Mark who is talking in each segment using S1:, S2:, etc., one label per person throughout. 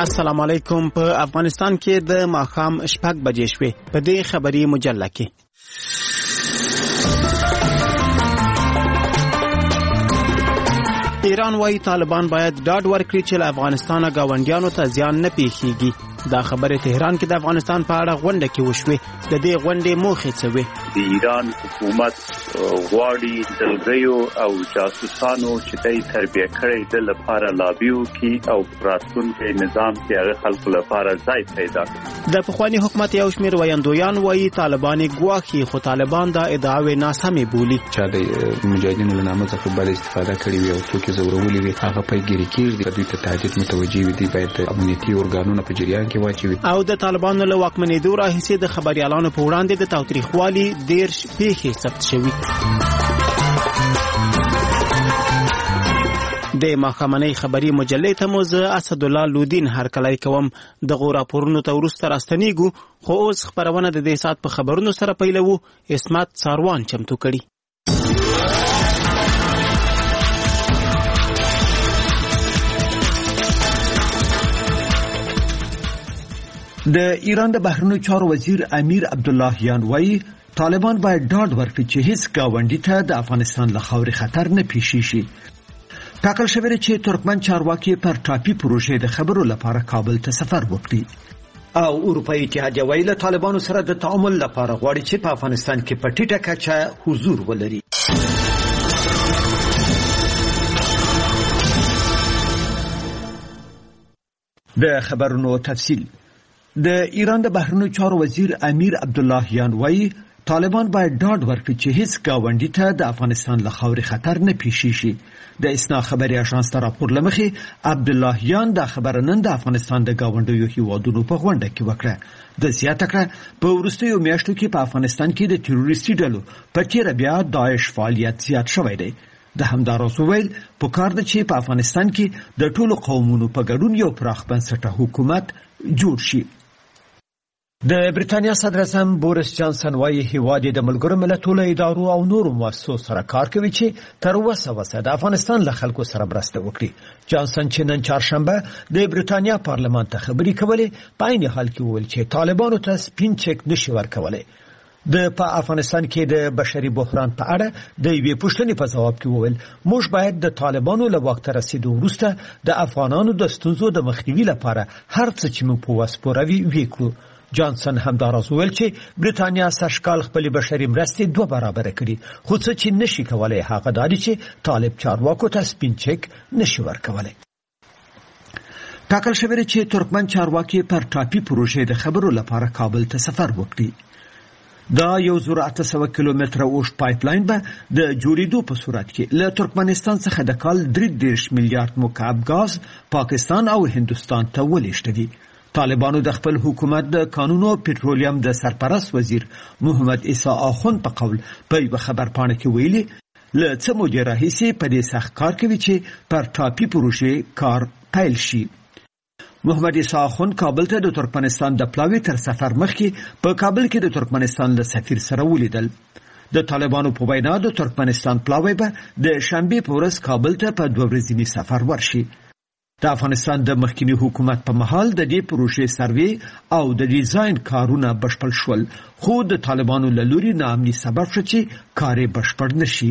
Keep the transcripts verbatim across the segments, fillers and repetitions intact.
S1: السلام علیکم. په افغانستان کې د ماښام شپږ بجې شوې. په دې خبري مجله کې ایران وايي طالبان باید ډاډ ورکړي چې له افغانستانه ګاونډیانو ته زیان نه پیښیږي. دا خبره تهران کې د افغانستان په اړه غونډه کې وشوه. د دې غونډې موخه څه وه؟
S2: د ایران حکومت غواړي دلګیو او جاسوسانو چې دای تربیه کړي د لپاره لابیو کې او راتلونکي نظام کې هغه خلکو لپاره ځای پیدا کړي.
S1: د پخوانی حکومت یو شمېر ویاندویان وايي طالبان ګواښي، خو طالبان دا ادعاوې ناسمې بولي.
S3: چې د مجاهدینو له نامه څخه بل استفاده کړې وي او څوک زورولي وي هغه پیګری کېږي. دوی ته تهدید متوجي وي، دی باید امنیتي ارګانونه په جریان کې واچوي.
S1: او د طالبانو له واکمنېدو راهیسې د خبريالانو په وړاندې د تاوتریخوالي ډېر پیښې ثبت شوي. د ماښامنۍ خبري مجلې ته مو زه اسدالله لودین هرکلی کوم. دغو راپورونو ته وروسته راستنیږو، خو اوس خپرونه د دې ساعت په خبرونو سره پیلوو. اسمت ساروان چمتو کړي.
S4: د ایران د بهرنیو چارو وزیر امیر عبداللهیان وایي طالبان باید ډاډ ورکړي چې هیڅ ګاونډي ته د افغانستان له خاورې خطر نه پیښ شي. ټاکل شوی چې ترکمن چارواکي پر ټاپي پروژې د خبرو لپاره کابل ته سفر وکړي. او اروپایي اتحادیه وایي له طالبانو سره د تعامل لپاره غواړي چې په افغانستان کې په ټیټه کچه حضور ولري. د خبرونو تفصیل. د ایران د بهرنیو چارو وزیر امیر عبداللهیان وایي طالبان باید ډاډ ورکړي چې هیڅ ګاونډي ته د افغانستان له خاورې خطر نه پیښ شي. د اسنا خبري اژانس ته راپور لمخې عبداللهیان دا خبره نن د افغانستان د ګاونډیو هیوادونو په غونډه کې وکړه. د زیاته کړه په وروستیو میاشتو کې په افغانستان کې د تروریستي ډلو په تیر بیا داعش فعالیت زیات شوی دی. د همدارس ویل پکار ده چې په افغانستان کې د ټولو قومونو په ګډون یو پراخ بنسټه حکومت جوړ شي. د بریتانیا صدر اعظم بوریس جانسن وايي هیواد د ملګرو ملتونو ادارو او نورو مؤسسو سره کار کوي چې تر اوسه وسه د افغانستان له خلکو سره مرسته وکړي. جانسن چې نن چهارشنبه د بریتانیا پارلمان ته خبرې کولې په عین حال کې وویل چې طالبانو ته سپین چک نشي ورکولای. د په افغانستان کې د بشري بحران په اړه د یوې پوښتنې په ځواب کې وویل موږ باید د طالبانو له وخت رسیدو وروسته د افغانانو د ستونزو د مخنیوي لپاره هر څه چې موږ په وس پوروي وکړو. جانسن همدارس ویل چې بریتانیا سږکال خپل بشري مرستې دوه برابر کړي، خو څه چې نشي کولای هغه دا دي چې طالب چارواکو ته سپین چک نشي ورکولای. ټاکل شوی چې ترکمن چارواکي پر ټاپي پروژې د خبرو لپاره کابل ته سفر وکړي. دا یو زر اته سوه کیلومتره اوږد پایپ لاین به د جوړېدو په صورت کې له ترکمنستان څخه د کال درې دېرش میلیارډ مکعب غاز پاکستان او هندوستان ته ولېږدوي. طالبانو د خپل حکومت د قانون او پټرولیم د سرپرست وزیر محمد عیسی آخوند په قول په یو خبر پاڼه کې ویلي له څه موده راهیسې په دې سخت کار کوي چې پر ټاپي پروژې کار پیل شي. محمد عیسی آخوند کابل ته د ترکمنستان د پلاوي تر سفر مخکې په کابل کې د ترکمنستان له سفیر سره ولیدل. د طالبانو په وینا د ترکمنستان پلاوی به د شنبه په ورځ کابل ته په دوه ورځني سفر ورشي. د افغانستان د مخکنی حکومت په محل د دې پروژې سروې او د ډیزاین کارونه بشپړ شول، خو د طالبانو له لوري ناامني سبب شو چې کار بشپړ نشي.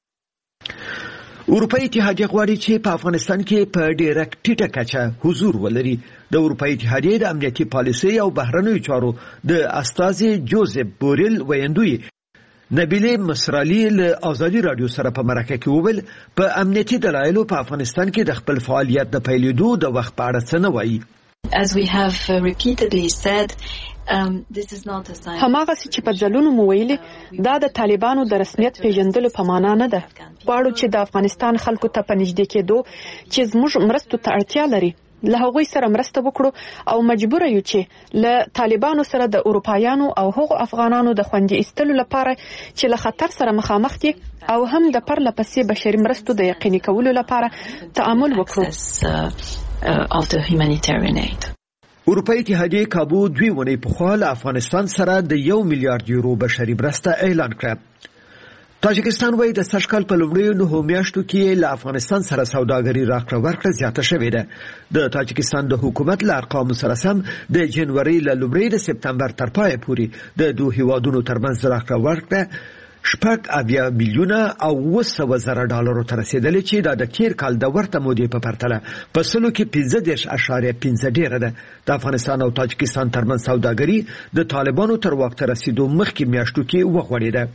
S4: اروپایي اتحادیه غواړي چې په افغانستان کې په ډیره ټیټه کچه حضور ولري. د اروپایي اتحادیې د امنیتي پالیسۍ او بهرنیو چارو د استازي جوزف بوریل ویندوی نبیله مصرالی له آزادی رادیو سره په مرکه کې وویل په امنیتي دلایلو په افغانستان کې د خپل فعالیت د پیلېدو د وخت په اړه څه نه وایي.
S5: As we have repeatedly said, um, this is not a sign.
S6: هماغه چې په ځلونو مو ویلي دا د طالبانو د رسمیت پیژندلو په معنا نه ده. غواړو چې د افغانستان خلکو ته په نږدې کېدو چې زموږ مرستو ته اړتیا لري له هغوی سره مرسته وکړو او مجبور یو چې له طالبانو سره د اروپایانو او هغو افغانانو د خوندي ایستلو لپاره چې له خطر سره مخامخ دي او هم د پرله پسې بشري مرستو د یقیني کولو لپاره تعامل وکړو.
S4: اروپایي اتحادیه کابو دوی ونې پخوا له افغانستان سره د یو میلیارډ یورو بشري مرسته اعلان کړه. تاجکستان وایي د سږ کال په لومړیو نهو میاشتو کې له افغانستان سره سوداګري راکړه ورکړه زیاته شوې ده. د تاجکستان د حکومت له ارقامو سره سم د جنوري له لومړۍ د سپتمبر تر پایه پورې د دوه هیوادونو ترمنځ راکړه ورکړه شپږ اویا میلیونه او اوه سوه زره ډالرو ته رسېدلې چې دا د تېر کال د ورته مودې په پرتله په سلو کې پنځه دېرش اعشاریه پنځه ډېره ده. د افغانستان او تاجکستان ترمنځ سوداګري د طالبانو تر واک ته رسېدو مخکې میاشتو کې وغوړېده.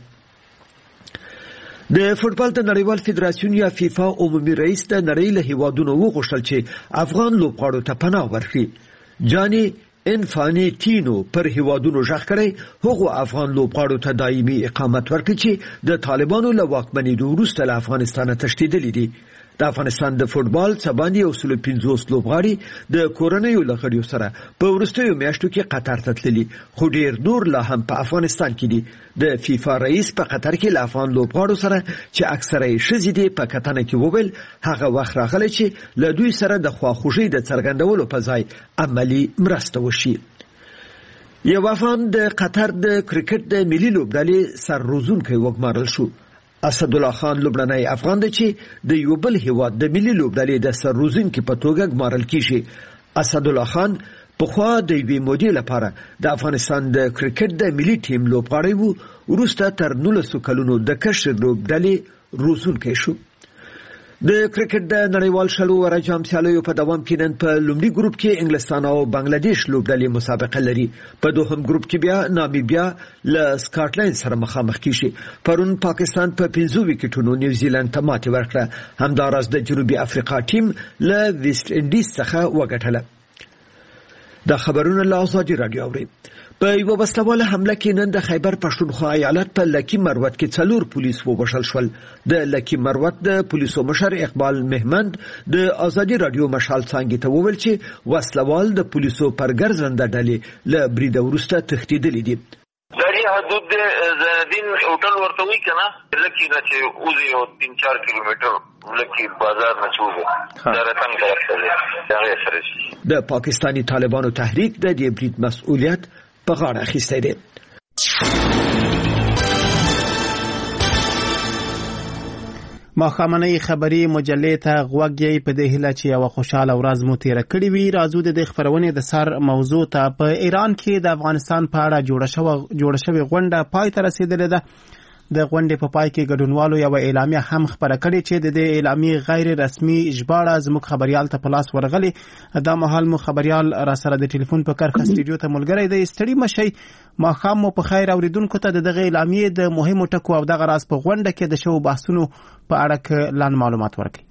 S4: د فوټبال د نړیوال فدراسیون یا فیفا عمومي رئیس د نړۍ له هیوادونو وغوښتل چې افغان لوبغاړو ته پناه ورکړي. جاني انفانټینو پر هیوادونو ژغ کړی هغو افغان لوبغاړو ته دایمي اقامت ورکړي چې د طالبانو له واکمنېدو وروسته له افغانستانه تښتېدلي دي. د افغانستان د فوټبال څه باندې یو سل پنځوس لوبغاړي د کورنیو له غړیو سره په وروستیو میاشتو کې قطر ته تللي، خو ډېر نور لا هم په افغانستان کې دي. د فیفا رئیس په قطر کې له افغان لوبغاړو سره چې اکثره یې ښځې دي په کتنه کې وویل هغه وخت راغلی چې له دوی سره د خواخوږۍ د څرګندولو په ځای عملي مرسته وشي. یو افغان د قطر د کرکټ د ملي لوبډلې سرروزونکی وګمارل شو. اسدالله خان لوبډنی افغان دی چې د یو بل هیواد د ملي لوبډلې د سرروزونکي په توګه ګمارل کیږي. اسدالله خان پخوا د یوې مودې لپاره د افغانستان د کرکټ د ملي ټیم لوبغاړی وو، وروسته تر نولسو کلونو د کشر لوبډلې روزونکی شو. د کرکټ د نړیوال شلو ورجام سیالیو په دوام کې نن په لومړي ګروپ کې انګلستان او بنگلاديش لوبډلې مسابقه لري. په دوهم ګروپ کې بیا نامیبیا له سکاټلند سره مخامخ کیږي. پرون پاکستان په پنځو وکټونو نیوزیلند ته ماتې ورکړه. همداراز د جنوبي افریقا ټیم له ویسټ انډیز څخه وګټله. دا خبرونه له ازادي رادیو اوري. په یو وسلواله حمله کې نن د خیبر پښتونخوا ایالت په لکی مروت کې څلور پولیس ووژل شول. د لکی مروت د پولیسو مشر اقبال مهمند د ازادي رادیو مشال څنګه ته وویل چې وسلوال د پولیسو پرګرځنده ډلې له بریده وروسته تښتېدلي دي.
S7: دغه حدود د زندین هوټل ورته وی کنه لکی نه چې اوزي او تین چار کیلومتر لکی بازار نه چوزه درتن طرف ته دغه سره
S4: د پاکستانی طالبانو تحریک د دې برید مسؤلیت په غاړه اخیستی دی.
S1: ماښامنۍ خبري مجلې ته غوږ یې په دې هیله چې یوه خوشحاله ورځ مو تېره کړې وي. راځو د دې خپرونې د سر موضوع ته. په ایران کې د افغانستان په اړه جوړه شوې غونډه پای ته رسېدلې ده. د غونډې په پای کې ګډونوالو یوه اعلامیه هم خپره کړې چې د دې اعلامیې غیر رسمي ژباړه زموږ خبریال ته په لاس ورغلې. دا مهال مو خبریال را سره د ټلیفون په کرښه سټوډیو ته ملګری دی. ستړي مه شئ. ماښام مو په خیر. اوریدونکو ته د دغه اعلامیې د مهمو ټکو او دغه راز په غونډه کې د شوو بحثونو په اړه لاندې معلومات ورکړي.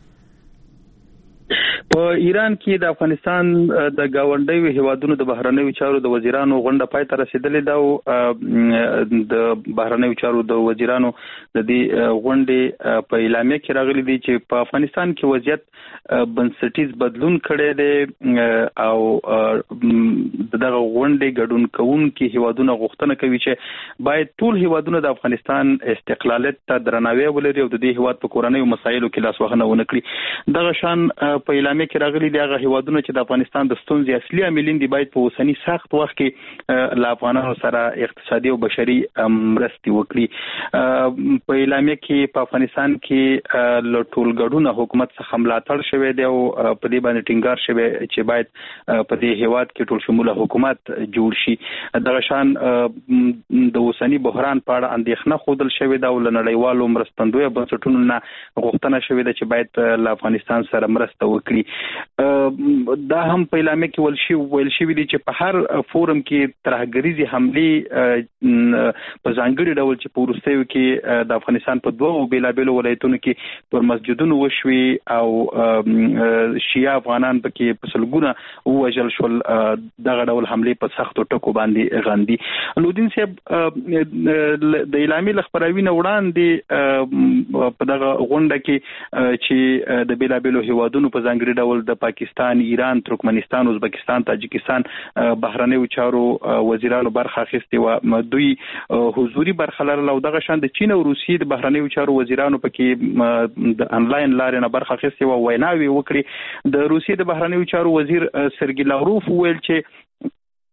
S8: په ایران کې د افغانستان د گاونډیو هیوادونو د بهرنیو چارو د وزیرانو غونډه پای ته رسیدلې ده او د بهرنیو چارو د وزیرانو د دې غونډې په اعلامیه کې راغلي دي چې په افغانستان کې وضعیت بنسټیز بدلون کړی دی او دغه غونډې ګډون کوونکي هیوادونه غوښتنه کوي چې باید ټول هیوادونه د افغانستان استقلالیت ته درناوی ولري او د دې هیواد په کورنیو مسایلو کې لاسوهنه ونه کړي. دغه شان په اعلامیه کې راغلي دي هغه هیوادونه چې د افغانستان د ستونزې اصلي عاملین دي باید په اوسني سخت وخت کې له افغانانو سره اقتصادي او بشري مرستې وکړي. په اعلامیه کې په افغانستان کې له ټولګډونه حکومت څخه ملاتړ شوی دی او په دې باندې ټینګار شوی چې باید په دې هیواد کې ټول شموله حکومت جوړ شي. دغه شان د اوسني بحران په اړه اندېښنه ښودل شوې ده او له نړیوالو مرستندویه بنسټونو نه غوښتنه شوې ده چې باید له افغانستان سره مرسته وکړي. دا هم په اعلامیه کې ویل شوي ویل شوي دي چې په هر فورم کې ترهګریزې حملې په ځانګړي ډول چې په وروستیو کې د افغانستان په دوو بېلابېلو ولایتونو کې پر مسجدونو وشوي او شیعه افغانان پکې په سلګونه ووژل شول. دغه ډول حملې په سختو ټکو باندې غندي. لودین صاحب د اعلامیې له خپراوي نه وړاندې په دغه غونډه کې چې د بېلابېلو هیوادونو په ځانګړي ډول د پاکستان، ایران، ترکمنستان، ازبکستان، تاجکستان بهرنیو چارو وزیرانو برخه اخیستې وه، دوی حضوري برخه لرله او دغه شان د چین او روسیې د بهرنیو چارو وزیرانو پکې د انلاین لارې نه برخه اخیستې وه، ویناوې وکړې. د روسیې د بهرنیو چارو وزیر سرګي لاوروف وویل چې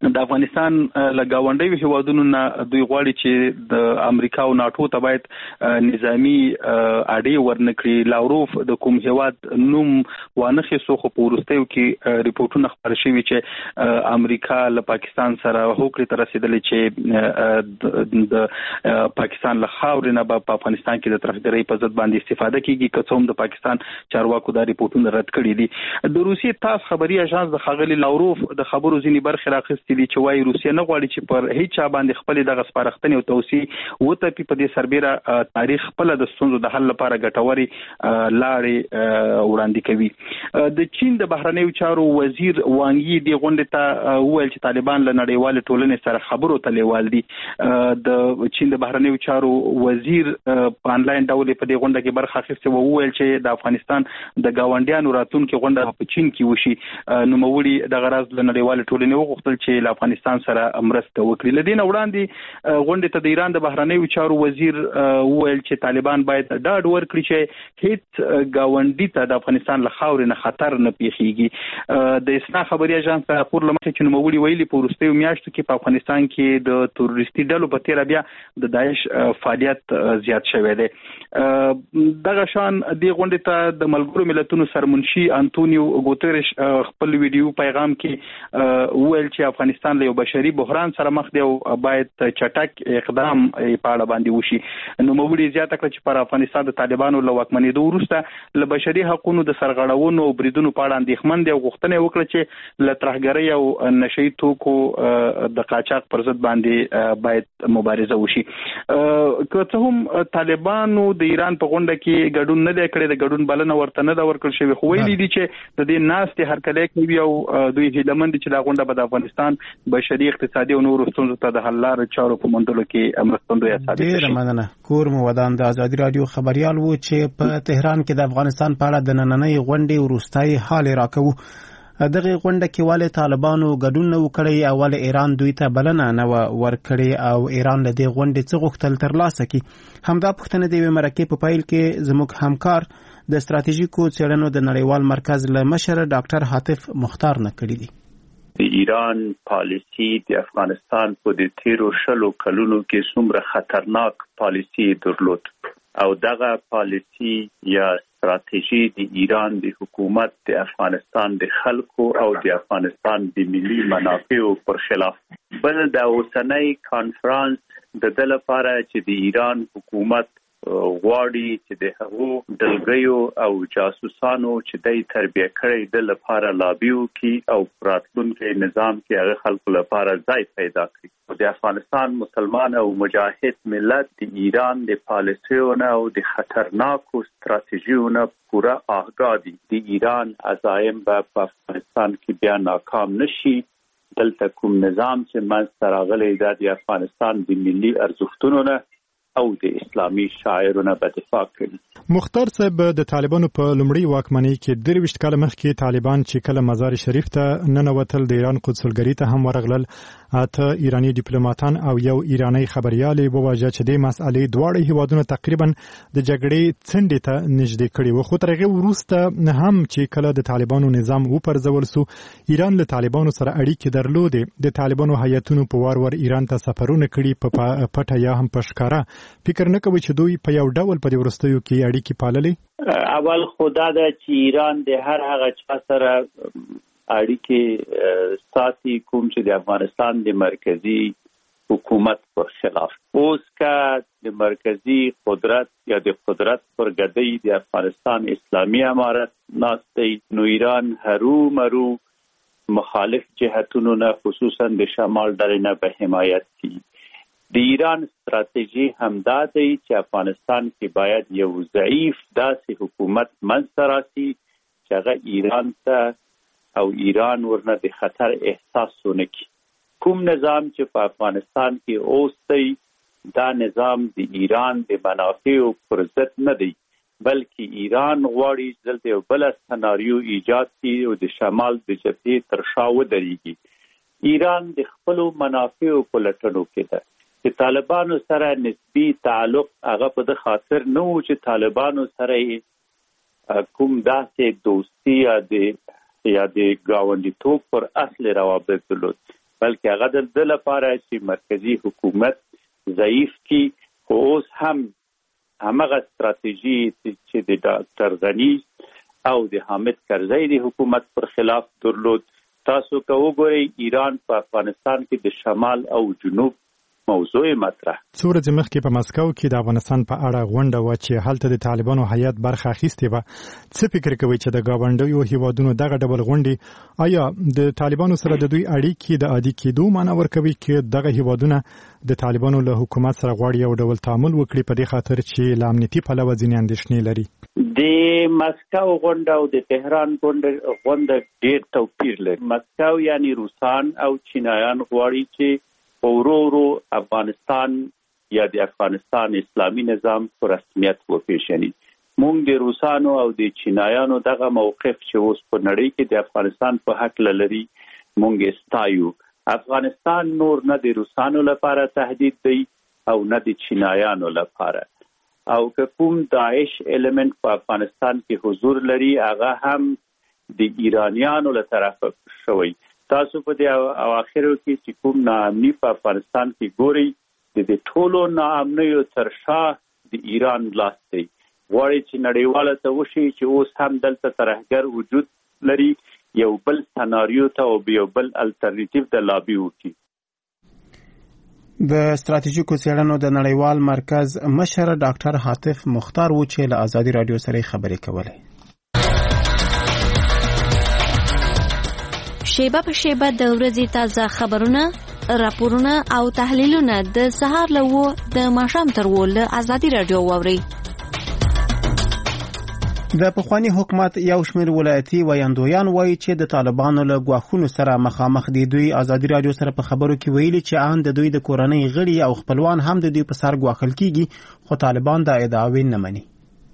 S8: د افغانستان له گاونډیو هیوادونو نه دوی غواړي چې د امریکا او ناتو ته باید نظامی اړې ورنکړي. لاوروف د کوم هیواد نوم وانه خېسو خو په ورستیو کې ریپورتونه خبر شوي چې امریکا له پاکستان سره هوکړې ته رسیدلې چې د پاکستان له خاورې نه په افغانستان کې د ترهګرۍ په ضد باندې استفاده کیږي، که څه هم د پاکستان چارواکو دا ریپورتونه رد کړي دي. د روسیې تاس خبري اژانس د ښاغلي لاوروف د خبرو ځینې برخې راخستې دي چې وايي روسیه نه غواړي چې پر هیڅ چا باندې خپل دغه سپارښتنې او توصیې وته په دې سربېره تاریخ خپل د ستونزو د حل لپاره ګټوري لارې وړاندې کوي. د چین د بهرنیو چارو وزیر وانګ یي د غونډې ته وویل چې طالبان له نړیوال ټولنې سره خبرو ته لیوال دي. د چین د بهرنیو چارو وزیر په انلاین ډول په دې غونډه کې برخه اخیسته او وویل چې د افغانستان د گاونډیانو راتلونکي غونډه په چین کې وشي. نو موري د غرض له نړیوال ټولنې وغوښتل چې له افغانستان سره مرسته وکړي. لدین وړاندې غونډې ته د ایران د بهرنیو چارو وزیر وویل چې طالبان باید ډاډ ورکړي چې هیڅ گاونډي ته د افغانستان له خاورې نه خطر نه پیښیږي. د اسنا خبري اژانس راپور لمخې چې نوموړي ویلي په وروستیو میاشتو کې په افغانستان کې د تروریستي ډلو په تیر بیا د داعش فعالیت زیات شوی دی. دغه شان د غونډې ته د ملګرو ملتونو سرمنشي انټونیو ګوتریش خپل ویډیو پیغام کې ویل چې افغانستان له یو بشري بحران سره مخ دی او باید چټک اقدام په اړه باندې وشي. نو موري زیاته کړ چې پر افغانستان د طالبانو له واکمنېدو وروسته له بشري حقوقو د سرغړونو او بریدونو په اړه اندېښمن دي او غوښتنه وکړه چې له ترهګرۍ او نشئی توکو د قاچاق پر ضد باندې باید مبارزه وشي. که څه هم طالبانو د ایران په غونډه کې ګډون نه دی کړی، د ګډون بلنه ورته نه دا ورکړل شوی، خو ویلي دي چې د دې ناستې هرکلی کوي او دوی هیلهمند دي چې دا غونډه به د افغانستان بشري اقتصادي او نورو ستونزو ته د حل لارې چارو په موندلو کې مرستندویه ثابت شي.
S1: ډېره مننه. کور مو ودان د ازادي راډیو خبريال وو چې په تهران کې د افغانستان په اړه د نننۍ غونډې وروستۍ حال راکوو. دغه غونډه کې والي طالبانو ګډون نه وکړي او ول ایران دوی ته بلنه نه ورکړي او ایران له دې غونډې څخه غوښتل ترلاسه کړي. همدا پوښتنه د یوې مرکې په پایل کې زموږ همکار د ستراتیژیکو څېړنو د نړیوال مرکز له مشر ډاکټر حاتف مختار نه کړی دی.
S2: د ایران پالیسی د افغانستان په د تیرو شلو کلونو کې څومره خطرناک پالیسی درلود او دغه پالیسی یا استراتیژي د ایران د حکومت د افغانستان د خلکو او د افغانستان د ملي منافعو پر خلاف. بل د اوسنۍ کانفرنس د دل لپاره چې د ایران حکومت غواړي چې د هغو دلګیو او جاسوسانو چې د تربیه کړي د لپاره لابیو کې او راتلونکي نظام کې هغه خلکو لپاره ځای پیدا کړي. د افغانستان مسلمان او مجاهد ملت د ایران د پالیسیونو او د خطرناکو ستراتیژیونو پورا آگاه دي. د ایران عزایم په افغانستان کې بیا ناکام نشي. دلته کوم نظام چې منځ راغلی د افغانستان د ملي ارزښتونو نه او د اسلامي شاعرونو په دفاع کوي.
S9: مختار صاحب د طالبانو په لومړی واکمنۍ کې درويشت کال مخکې طالبان چې کله مزار شریف ته ننوتل د ایران قدسلګری ته هم ورغلل. اته ایرانی ډیپلوماټان او یو ایرانی خبريالي وواجه چې د مسالې دواړه هیوادونو تقریبا د جګړې څنډې ته نږدې کړي و. خو ترغه ورسته هم چې کله د طالبانو نظام وپرځول سو ایران له طالبانو سره اړیکې درلودې. د طالبانو هیئتونو په وار ور ایران ته سفرونه کړي په پټه یا هم پښکارا. فکر نه کوي چې دوی په یو ډول په ورستیو کې اړیکې پاللې؟
S2: اول خدا د چې ایران د هر هغه چا سره اړیکې ساتي کوم چې د افغانستان د مرکزی حکومت پر خلاف. اوس کا د مرکزی قدرت یا د قدرت پر ګدۍ د افغانستان اسلامي امارت ناستې نو ایران هرو مرو مخالف جهتونو نه خصوصا د شمال ډلې نه به حمایت کوي. د ایران ستراتیژي همدا دی چې افغانستان کې باید یو ضعیف داسې حکومت منځته راسي چې هغه ایران ته او ایران ورنه د خطر احساس ونه کړي. کوم نظام چې په افغانستان کې اوس دی دا نظام د ایران د منافعو پر ضد نه دی بلکې ایران غواړي دلته یو بل سناریو ایجاد کړي او د شمال د جبهې تر شا ودرېږي. ایران د خپلو منافعو په لټنو کې ده. چې طالبانو سره نسبی تعلق هغه په د خاطر نه و چې طالبانو سره کوم داسې دوستی یا د یا د گاونډیتوب پر اصل روابط درلود بلکې هغه د لپاره چې مرکزی حکومت ضعیف کی خو اوس هم همغه ستراتیژي چې د ډاکټر غنی او د حامد کرزی د حکومت پر خلاف درلود. تاسو که وګورئ ایران په افغانستان کې د شمال او جنوب موضوع مطرح.
S9: څو ورځې مخکې په مسکو کې د افغانستان په اړه غونډه وه چې هلته د طالبانو هیات برخه اخیستې وه. څه فکر کوئ چې د ګاونډیو هیوادونو دغه ډول غونډې آیا د طالبانو سره د دوی اړیکې د عادي کېدو معنی ورکوي چې دغه هیوادونه د طالبانو له حکومت سره غواړي یو ډول تعامل وکړي په دې خاطر چې له امنیتي پلوه ځینې اندېښنې لري؟
S2: د مسکو غونډه او د تهران غونډه ډېر توپیر لري. مسکو یعنی روسان او چینایان غواړي چې ورو ورو افغانستان یا د افغانستان اسلامي نظام په رسمیت وپیژني. موږ د روسانو او د چینایانو دغه موقف چې اوس په نړۍ کې د افغانستان په حق لري موږ ستایو. افغانستان نور نه د روسانو لپاره تهدید دی او نه د چینایانو لپاره. او که کوم داعش الیمنت په افغانستان کې حضور لري هغه هم د ایرانیانو له طرفه شوی. تاسو په دې اواخرو کې چې کوم ناامني په افغانستان کې ګوري د دې ټولو ناامنیو تر شا د ایران لاس دی. غواړي چې نړیواله ته وشي چې اوس هم دلته ترهګر وجود لري یو بل سناریو ته او یو بل الټرنیټیو د لابي وکړي.
S1: د ستراتیژیکو څېړنو د نړیوال مرکز مشر ډاکټر حاتف مختار و چې له آزادي رادیو سره خبرې کولې.
S10: شیبه په شیبه د ورځې تازه خبرونه، راپورونه او تحلیلونه د سهار له و د ماښام تر و له آزادي رادیو واورئ.
S1: د پخوانی حکومت یو شمېر ولایتي ویاندویان وایي چې د طالبانو له ګواښونو سره مخامخ دي. دوی آزادي رادیو سره په خبرو کې ویلي چې ان د دوی د کورنۍ غړي او خپلوان هم د دوی په سر ګواښل کیږي خو طالبان دا ادعاوې نه مني.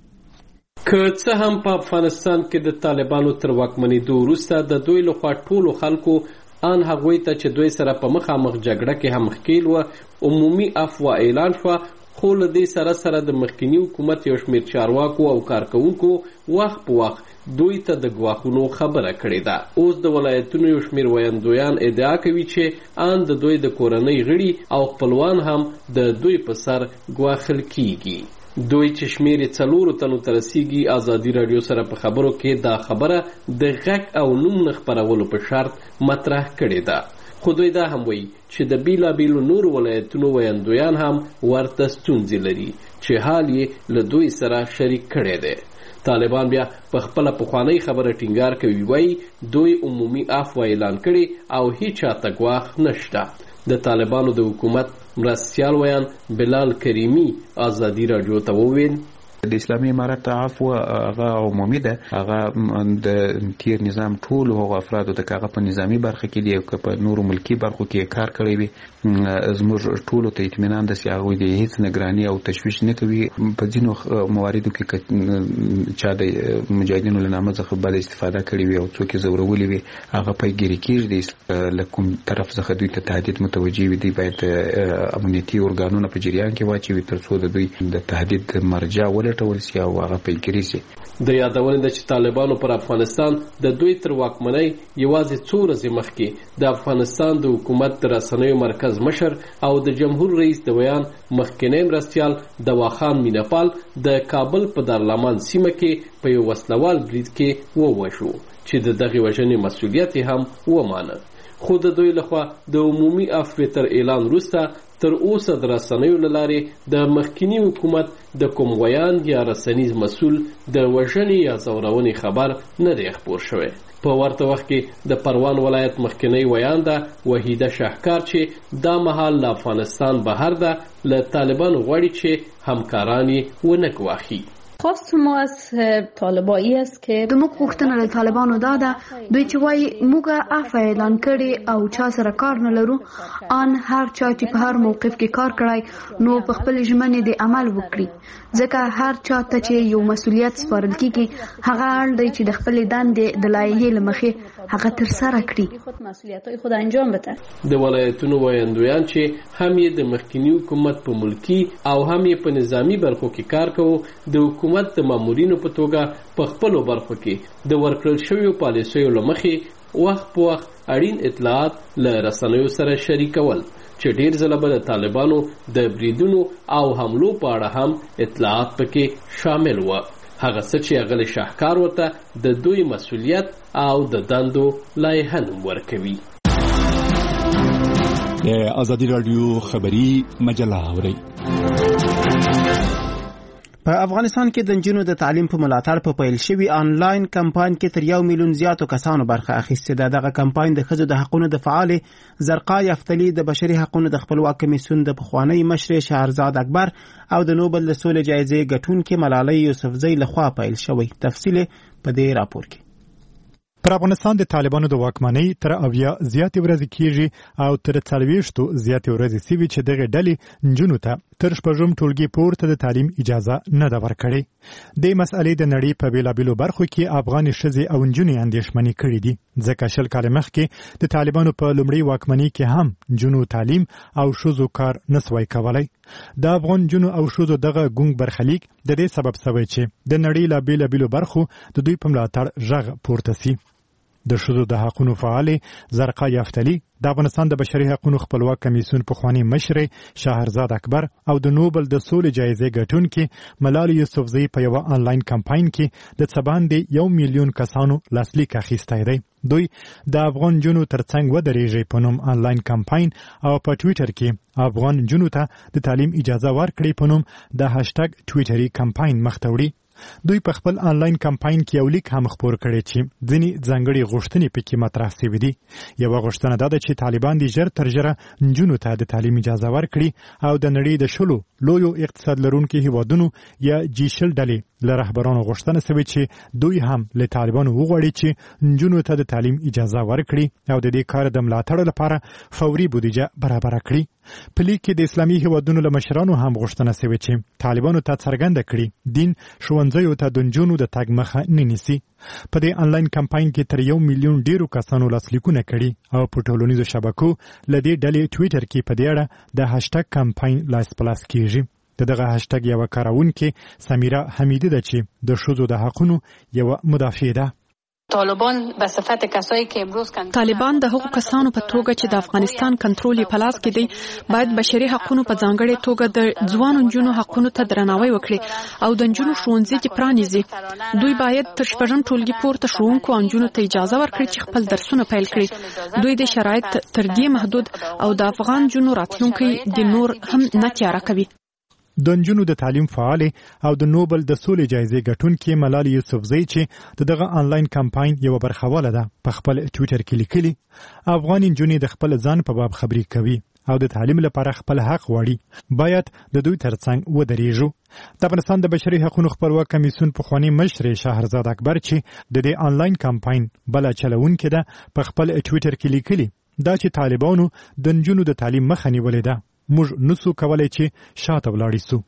S11: که څه هم په افغانستان کې د طالبانو تر واکمنېدو وروسته د دوی لخوا ټولو خلکو ان هغوی ته چې دوی سره په مخامخ جګړه کې هم ښکیل وه عمومي عفوه اعلان شوه، خو له دې سره سره د مخکیني حکومت یو شمېر چارواکو او کارکوونکو وخت په وخت دوی ته د ګواښونو خبره کړې ده. اوس د ولایتونو یو شمېر ویاندویان ادعا کوي چې ان د دوی د کورنۍ غړي او خپلوان هم د دوی په سر ګواښل کیږي. دوی چې شمېر څلورو تنو ته رسیږي آزادي رادیو سره په خبرو کې دا خبره د غږ او نوم نه خپرولو په شرط مطرح کړې ده. خو دوی دا هم وایي چې د بیلابیلو نورو ولایتونو ویاندویان هم ورته ستونزې لري چې حال یې له دوی سره شریک کړی دی. طالبان بیا په خپله پخوانۍ خبره ټینګار کوي، وایي دوی عمومي عفوه اعلان کړي او هیچ چاته ګواښ نشته. د طالبانو د حکومت مرستیال ویان بلال کریمی آزادي رادیو ته وویل
S3: د اسلامي امارت عفو هغه عمومي ده، هغه د تیر نظام ټول هغه افرادو ته هغه په نظامی برخه کې دی او په نورو ملکی برخو کې کار کړی وي. زموږ ټولو ته اطمینان ده چې هغوی د هیڅ نگرانی او تشویش نه کوي. په ځینو مواردو کې چا د مجاهدینو له نامه څخه بد استفاده کړې وي او څوک یې ځورولي وي هغه پیګیري کېږي. له کوم طرف څخه دوی ته تهدید متوجه وي دوی باید امنیتي ارګانونه په جریان کې واچوي تر څو د دوی د تهدید مرجع ولټول سي او هغه پیګیري سي.
S11: د یادونې ده چې طالبانو پر افغانستان د دوی تر واکمنۍ یوازې څو ورځې مخکې د افغانستان د حکومت د رسنیو مرکز مشر او د جمهور رئیس د ویان مخکنی مرستیال دواخان مینپال د کابل په دارالامان سیمه کې په یو وسلوال برید کې ووژو چې د دغې وژنې مسؤلیت هم ومانه. خو د دوی لخوا د عمومي عفوې تر اعلان وروسته تر اوسه د رسنیو له لارې د مخکینی حکومت د کوم ویان یا رسنیز مسؤل د وژنې یا ځورونې خبر نه دی خپور شوی. په ورته وخت کې د پروان ولایت مخکینی ویان ده وحیده شهکار چې دا مهال له افغانستان بهر ده له طالبانو غواړي چې همکاران یې ونه ګواښي.
S12: خواست ما از طالبایی است که
S13: د موږ پوښتنه له طالبانو دا ده دوی چې وایي موږ عفوه اعلان کړي او چا سره کار نه لرو ان هر چا چې په هر موقف کې کار کړی نو په خپل ژمنې د عمل وکړي ځکه هر چا ته چې یو مسؤلیت سپارل کیږي هغه اړ دی چې د خپل دندې د لایحې له مخې هغه تر سره کړي
S12: خود مسؤلیت‌های خود انجام بده.
S11: د ولایتونو ویاندویان چې هم یې د مخکینی حکومت په ملکی او هم یې په نظامی برخو کې کار کوي د حکومت د مامورینو په توګه په خپلو برخو کې د ورکړل شویو پالیسیو له مخې وخت په وخت اړین اطلاعات له رسنیو سره شریکول چې ډیر ځله به د طالبانو د بریدونو او حملو په اړه هم اطلاعات پکې شامل وه. هغه څه چې اغلی شاهکار ورته د دوی مسؤلیت او د دندو لایحه نوم ورکوي.
S14: د ازادي راډیو خبري مجله اورئ.
S1: په افغانستان کې د نجونو د تعلیم په ملاتړ په پیل شوي آنلاین کمپاین کې تر یو میلیون زیاتو کسانو برخه اخیستې ده. دغه کمپاین د ښځو د حقونو د فعالې زرقا یفتلي د بشري حقونو د خپلواک کمیسیون د پخوانۍ مشرې شهرزاد اکبر او د نوبل د سولې جایزې ګټونکې ملالۍ یوسفزۍ لخوا پیل شوی. تفصیل په دې راپور کې.
S9: پر افغانستان د طالبانو د واکمنۍ تر اویا زیاتې ورځې کېږي او تر څلوېښتو زیاتې ورځې سوي چې دغې ډلې نجونو ته تر شپږم ټولګي پورته د تعلیم اجازه نه ده ورکړې. دې مسئلې د نړۍ په بېلابېلو برخو کې افغانې ښځې او نجونې اندېښمنې کړي دي، ځکه شل کاله مخکې د طالبانو په لومړۍ واکمنۍ کې هم نجونو تعلیم او ښځو کار نسوای کولی. د افغان نجونو او ښځو دغه ګونګ برخلیک د دې سبب سوی چې د نړۍ له بېلابېلو برخو د دوی په ملاتړ غږ پورته سي. د ښځو د حقونو فعالې زرقا یفتلي د افغانستان د بشري حقونو خپلواک کمیسیون پخوانۍ مشرې شهرزاد اکبر او د نوبل د سولې جایزې ګټونکې ملالۍ یوسفزۍ په یوه آنلاین کمپاین کې د څه باندې یو میلیون کسانو لاسلیک اخیستی دی. دوی د افغان نجونو ترڅنګ ودرېږئ په نوم آنلاین کمپاین او په ټویټر کې افغان نجونو ته د تعلیم اجازه ورکړي په نوم د هاشټګ ټویټري کمپاین مخته وړي. دوی په خپل آنلاین کمپاین کې یو لیک هم خپور کړی چې ځینې ځانګړې غوښتنې پکې مطرح شوې دي. یوه غوښتنه دا ده چې طالبان دې ژر تر ژره نجونو ته د تعلیم اجازه ورکړي او د نړۍ د شلو لویو اقتصاد لرونکو هیوادونو یا جی شل ډلې له رهبرانو غوښتنه شوې چې دوی هم له طالبانو وغواړي چې نجونو ته د تعلیم اجازه ورکړي او د دې کار د ملاتړ لپاره فوري بودیجه برابره کړي. په لیک کې د اسلامي هیوادونو له مشرانو هم غوښتنه شوې چې طالبانو ته څرګنده کړي دین ښوونځیو ته د نجونو د تګ مخه نه نیسي. په دې آنلاین کمپاین کې تر یو میلیون ډیرو کسانو لاسلیکونه کړي او په ټولنیزو شبکو له دې ډلې ټویټر کې په دې اړه د هاشټګ کمپاین لاس په لاس کېږي. د دغه هاشټګ یوه کاروونکې سمیرا حمیدی ده چې د ښځو د حقونو یوه مدافع ده.
S15: طالبان به صفت کسایی که امروز
S6: طالبان د هغو کسانو په توګه چې د افغانستان کنټرول په لاس کې دی باید بشري حقوقو په ځانګړې توګه د ځوانو نجونو حقوقو ته درناوی وکړي او د نجونو ښوونځي چې پرانیزي. دوی باید تر شپږم ټولګي پورته ښوونکو او نجونو ته اجازه ورکړي چې خپل درسونه پیل کړي. دوی د شرایط تر دې محدود او د افغان نجونو راتلونکي د نور هم نه تیاره کوي.
S9: د نجونو د تعلیم فعالې او د نوبل د سولې جایزې ګټونکې ملالۍ یوسفزۍ چې د دغه آنلاین کمپاین یوه برخواله ده په خپل ټویټر کې لیکلي افغاني نجونې د خپل ځان په باب خبرې کوي او د تعلیم لپاره خپل حق غواړي. باید د دوی ترڅنګ ودرېږو. د افغانستان د بشري حقوقو خپلواک کمیسیون پخوانۍ مشرې شهرزاد اکبر چې د دې آنلاین کمپاین بله چلوونکې ده په خپل ټویټر کې لیکلي دا چې طالبانو د نجونو د تعلیم مخه نیولې ده. موږ نسو کولای چې شاته ولاړ سو.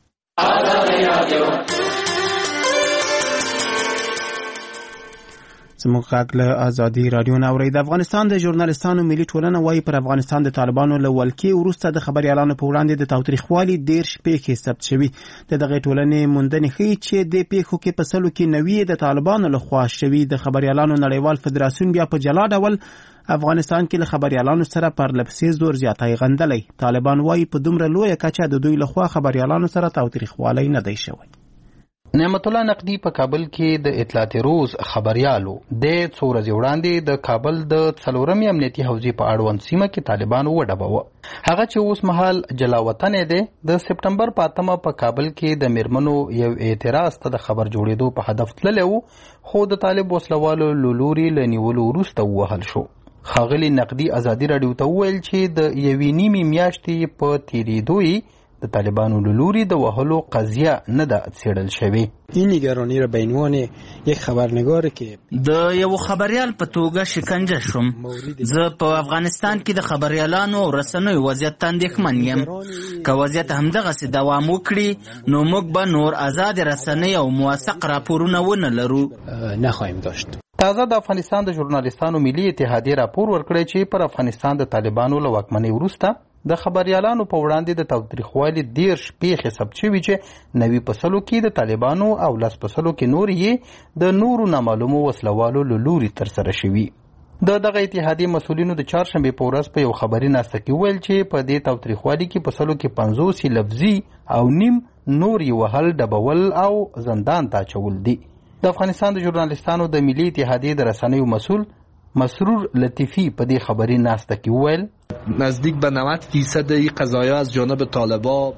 S1: زموږ غږ له ازادي راډیو نه اورئ. د افغانستان د ژورنالستانو ملي ټولنه وایي پر افغانستان د طالبانو له ولکې وروسته د خبریالانو په وړاندې د تاوتریخوالي دېرش پیښې ثبت شوي. د دغې ټولنې موندنې ښیي چې د پیښو کې په سلو کې نوي د طالبانو لخوا شوي. د خبریالانو نړیوال فدراسیون بیا په جلا ډول افغانستان کې له خبریالانو سره پرلپسې زور زیاتی غندلی. طالبان وایي په دومره لویه کچه د دوی لخوا خبریالانو سره تاوتریخوالی نه دی شوی.
S16: نعمت الله نقدي په کابل کې د اطلاعات روز خبريالو د څو ورځې وړاندې د کابل د څلورمې امنیتي حوزې په اړوند سیمه کې طالبانو وډباوه. هغه چې اوس مهال جلاوطن دی د سپټمبر په اتمه په کابل کې د میرمنو یو اعتراض ته د خبر جوړېدو په هدف تللی و خو د طالب وسلوالو له لوري له نیولو وروسته ووهل شو. ښاغلي نقدي ازادي راډیو ته وویل چې د یوې نیمې میاشتې په تېرېدو یې د طالبانو له لوري د وهلو قضیه نه ده څېړل شوې.
S17: این نگرانی را به عنوان یک خبرنگار که
S18: د یو خبریال په توګه شکنجه شوم. زه په افغانستان کې د خبریالانو او رسنیو وضعیت ته اندېښمن یم. که وضعیت همدغسې دوام وکړي نو موږ به نور آزاد رسنۍ او موثق راپورونه ونه لرو.
S17: نخواهیم داشت.
S16: تازه د افغانستان د ژورنالستانو ملي اتحادیې راپور ورکړی چې پر افغانستان د طالبانو له واکمنۍ وروسته د خبریالانو په وړاندې د تاوتریخوالي دېرش پیښې ثبت شوي چې نوي په سلو کې د طالبانو او لس په سلو کې نور یې د نورو نامعلومو وسلوالو له لوري ترسره شوي. د دغه اتحادیې مسؤلینو د چهارشنبې په ورځ په یو خبري ناسته کې وویل چې په دې تاوتریخوالي کې په سلو کې پنځوس لفظي او نیم نور یې وهل ډبول او زندان ته اچول دي. د افغانستان د ژورنالستانو د ملي اتحادیې د رسنیو مسؤل مسرور لطیفی په دې خبري ناسته کې وویل
S19: نزدیک به نود فیصد قضایا از جانب طالبان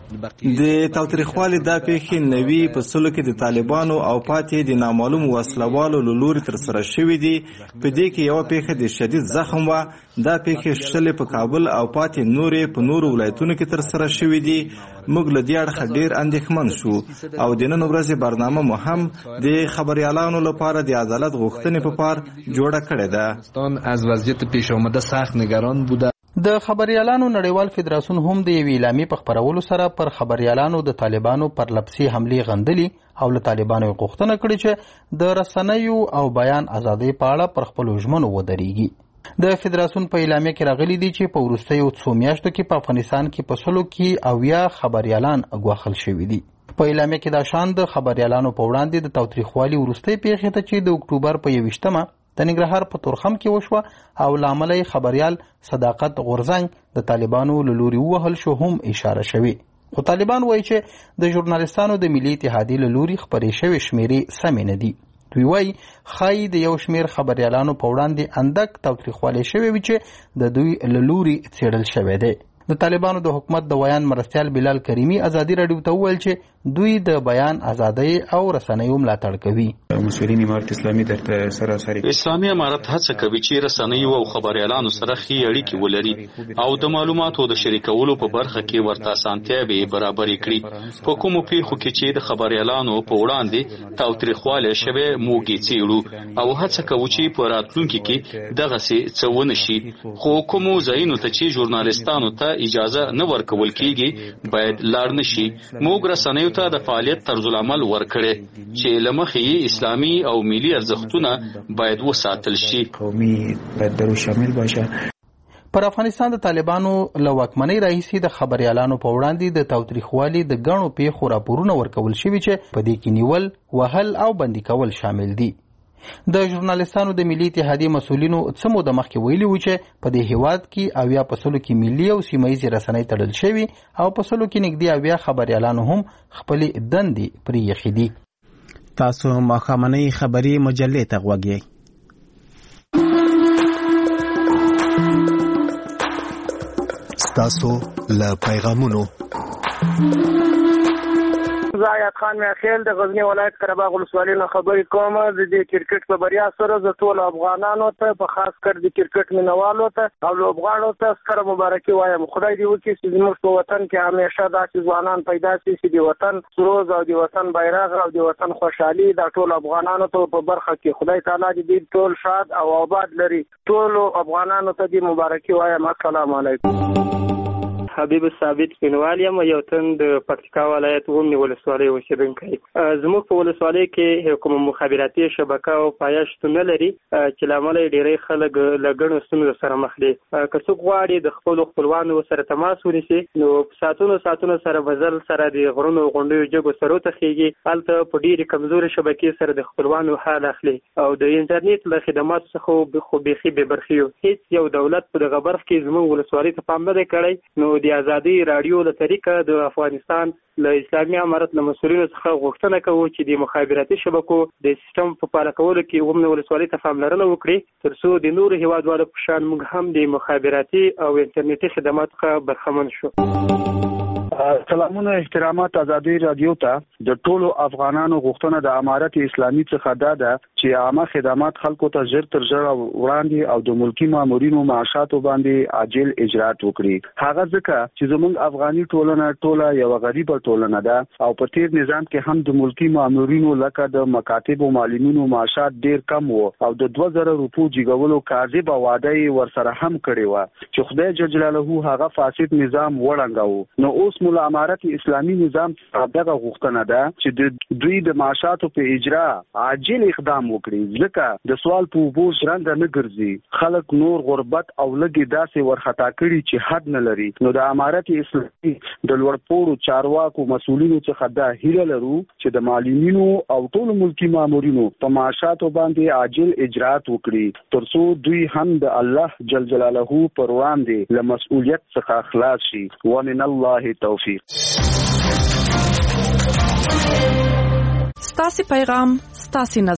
S20: د تاوتریخوالي دا پیښې نوي په سلو کې د طالبانو او پاتې د نامعلوم وسلوالو له لوري تر سره شوې دي. په دې کې یو پیښه د شدید زخم و، دا پیښې شلې په کابل او پاتې نورې په نورو ولایتونو کې تر سره شوې دي. موږ له دې اړخه ډېر اندېښمن شو او د نن ورځې برنامه مو هم د خبریالانو لپاره د عدالت غوښتنې په پار جوړه کړې ده.
S19: از وضعیت پیش آمده سخت نگران بوده.
S16: د خبریالانو نړیوال فدراسیون هم د یوې اعلامیې په خپرولو سره پر خبریالانو د طالبانو پر لپسي حملې غندلي او له طالبانو غوښتنه کړې چې د رسنیو او بیان ازادۍ په اړه پر خپلو ژمنو ودرېږي. د فدراسیون په اعلامیه کې راغلي دي چې په وروستیو څو میاشتو کې په افغانستان کې په سلو کې اویا خبریالان ګواښل شوي دي. په اعلامیه کې دا شان د خبریالانو په وړاندې د تاوتریخوالي وروستۍ پیښې ته چې د اکتوبر په یویشتمه د ننګرهار په تورخم کې وشوه او له امله خبریال صداقت غورزنګ د طالبانو له لوري ووهل شو هم اشاره شوې. خو طالبان وایي چې د ژورنالستانو د ملي اتحادیې له لوري خپرې شوې شمیرې سمې نه دي. دوی وایي ښایي د یو شمېر خبریالانو په وړاندې اندک تاوتریخوالی شوی وي چې د دوی له لوري څېړل شوی دی. د طالبانو د حکومت د ویان مرستیال بلال کریمي ازادي راډیو ته وویل چې دوی د بیان ازادۍ او رسنیو ملاتړ کوي.
S3: مسؤلین امارت اسلامي درته سراسري
S21: اسلامي امارت هڅه کوي چې رسنیو او خبریالانو سره ښې اړیکې ولري او د معلوماتو د شریکولو په برخه کې ورته اسانتیاوې برابرې کړي. په کومو پیښو کې چې د خبریالانو په وړاندې تاوتریخوالی شوی موږ یې څېړو او هڅه کوو چې په راتلونکي کې دغسې څه ونه شي. خو کومو ځایونو ته چې ژورنالستانو ته اجازه نه ورکول کیږي باید لاړ نشي. موږ رسنیو ته د فعالیت طرز العمل ورکړي چې له مخې اسلامي او ملي ارزښتونه باید وساتل شي.
S3: قومي باید درو شامل باشه.
S16: پر افغانستان د طالبانو له واکمنۍ راهیسې د خبریالانو په وړاندې د تاوتریخوالي د ګڼو پیښو راپورونه ورکول شوي چې په دې کې نیول، وهل او بندي کول شامل دي. د ژورنالستانو د ملي اتحادیې مسؤلینو څه موده مخکې ویلي وو چې په دې هیواد کې اویا په سلو کې ملي او سیمه ییزې رسنۍ تړل شوي او په سلو کې نږدې اویا خبریالانو هم خپلې دندې پرې ایښې دي.
S1: تاسو ماښامنۍ خبري مجلې ته غوږ یئ.
S22: ستاسو له پیغامونو
S23: زاید خان میاخیل د غزنی ولایت قرهباغ ولسوالۍ نه خبرې کوم. د دې کرکټ په بریا سره د ټول افغانانو ته په خاص کر د کرکټ مینوالو ته او لوبغاړو ته ستره مبارکي وایم. خدای دې وکړي چې زموږ په وطن کې همیشه داسې ځوانان پیدا شي چې د وطن سروز او د وطن بیرغ او د وطن خوشحالي د ټول افغانانو ته په برخه کې خدای تعالی دې ټول شاد او آباد لري. ټول افغانانو ته دې مبارکي وایم. السلام علیکم. حبیب ثابت پینوال یم، یو تن د پکتیکا ولایت ومني ولسوالۍ اوسېدونکی. زموږ په ولسوالۍ کې کومه مخابراتي شبکه او پایښت نه لري چې له امله ډېری خلک له ګڼو ستونزو سره مخ دي. که څوک غواړي د خپلو خپلوانو سره تماس ونیسي نو په ساعتونو ساعتونو سره مزل سره د غرونو غونډیو جګو سرو ته خیږي. هلته په ډېرې کمزورې شبکې سره د خپلوانو حال اخلي او د انټرنیټ له خدماتو څخه خو بیخي بې برخې یو. هېڅ یو دولت په دغه برخه کې زموږ ولسوالۍ ته پام نه دی کړی. نو د ازادۍ راډیو له طریقه د افغانستان له اسلامي امارت له مسؤلینو څخه غوښتنه کوو چې د مخابراتي شبکو د سیستم په فعاله کولو کې ومنه ولسوالۍ ته پاملرنه وکړي تر څو د نورو هیوادوالو په شان موږ هم د مخابراتي او انټرنیټي خدماتو څخه برخمن شو. سلامونه احترامات ازادي رادیو ته. د ټولو افغانانو غوښتنه د امارت اسلامي څخه دا ده چې عامه خدمات خلکو ته ژر تر ژره وړاندې او د ملکی مامورینو معاشاتو باندې عاجل اجرات وکړي. هغه ځکه چې زموږ افغاني ټولنه ټوله یو غریبه ټولنه ده او په تیر نظام کې هم د ملکی مامورینو لکه د مکاتب او معلمینو معاشات ډیر کم وو او د دوه زره روپو جیګولو کاذبه وعده یې ورسره هم کړې وه چې خدای جل جلاله هغه فاسد نظام وړنګاوه. نو اوس مول امارت اسلامي نظام دغه غوښتنه ده چې د دوی د معاشاتو په اجرا عاجل اقدام وکړي ځکه د سوال په وبو ژرند نه ګرځي خلک نور غربت او لګي داسې ورخطا کړي چې حد نه لري نو د امارت اسلامي د لوړپوړو چارواکو مسولینو څخه دا هیله لرو چې د معلمینو او ټول ملکی مامورینو په معاشاتو باندې عاجل اجرات وکړي ترڅو دوی هم د الله جل جلاله پر وړاندې له مسؤلیت څخه خلاص شي ومن الله توفیق.
S6: ستاسو پیغام ستاسو